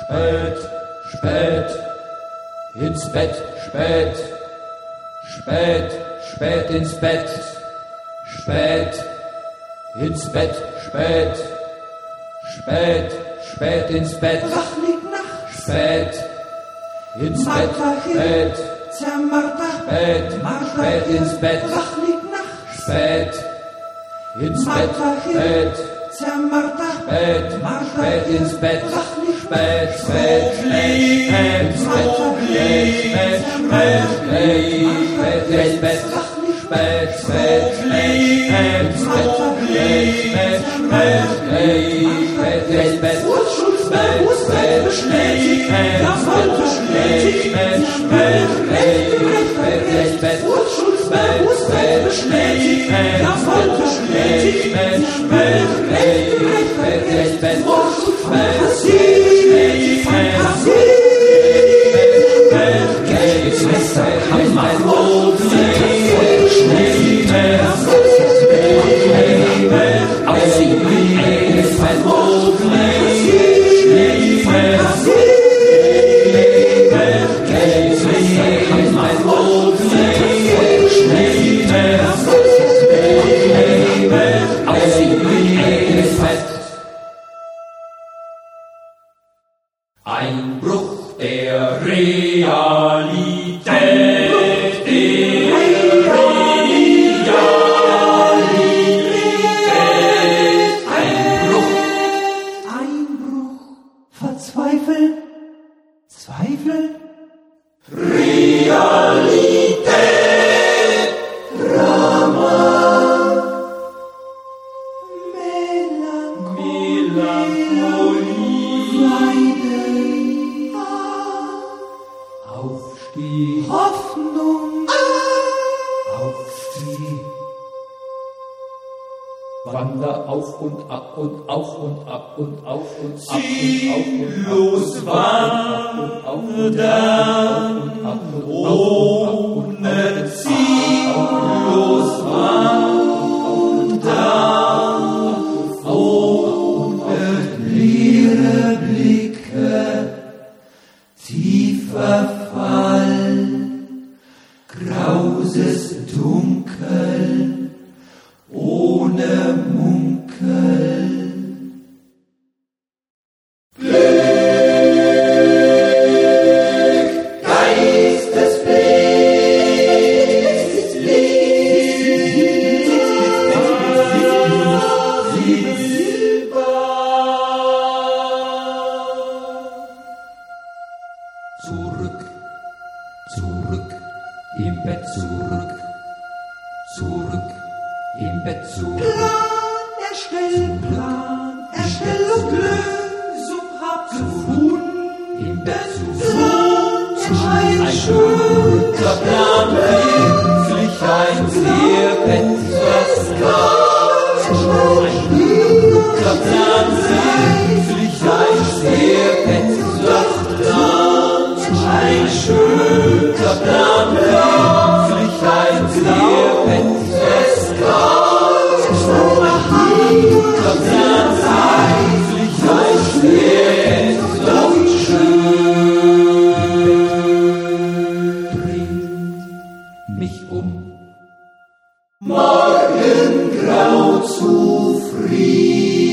Spät, spät, ins Bett, spät, spät, spät ins Bett, spät, ins Bett, spät, spät, spät ins Bett, spät, ins Bett, spät, spät, spät ins Bett, spät, ins Bett, spät, spät, spät ins Bett, spät, spät, spät, spät, spät, spät, spät, ins Bett, spät, spät, spät, spät, spät, spät, spät, ins Bett, spät, spät, spät, spät, spät, spät, spät, ins Bett, spät, spät, spät, spät, Einbruch der Realität, Einbruch, Verzweifel, Zweifel, Realität, Drama, Melancholie, Aufstieg, Hoffnung, Aufstieg, wander auf und ab und auf und ab und auf und ab Ziellos wandern, ohne ziellos wandern, ohne leere Blicke, tiefer Fall, grauses Dunkel, ohne Munkel. Zurück, zurück, im Bett zurück, zurück, im Bett zurück, Plan erstelle Lösung, hab gefunden, im Bett zurück, ein guter Plan, wirklich ein sehr Bett, ein guter Plan, wirklich ein sehr Bett, ein schöner Plan, wirklich ein sehr Bett, guter Plan, wirklich ein sehr Bett, schön, bring mich um. Morgengrau zufrieden.